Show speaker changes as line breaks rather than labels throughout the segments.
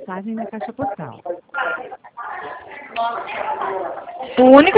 mensagem na caixa postal.
O único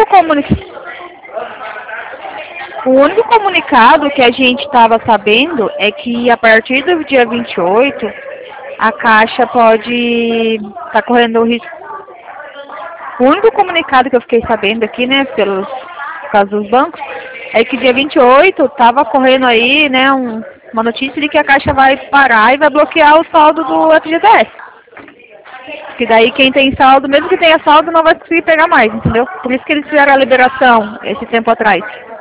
comunicado que a gente estava sabendo é que a partir do dia 28, a Caixa pode estar correndo o risco. O único comunicado que eu fiquei sabendo aqui, né, por causa dos bancos, é que dia 28 estava correndo aí, né, uma notícia de que a Caixa vai parar e vai bloquear o saldo do FGTS. Que daí quem tem saldo, mesmo que tenha saldo, não vai conseguir pegar mais, entendeu? Por isso que eles fizeram a liberação esse tempo atrás.